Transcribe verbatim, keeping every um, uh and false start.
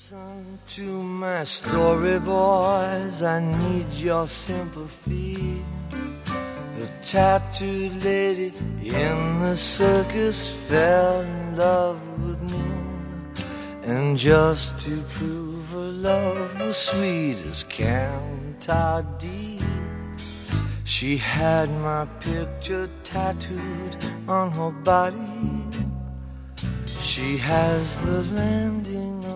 Listen to my story, boys. I need your sympathy. The tattooed lady in the circus fell in love with me. And just to prove her love was sweet as Cantardee, she had my picture tattooed on her body. She has the landing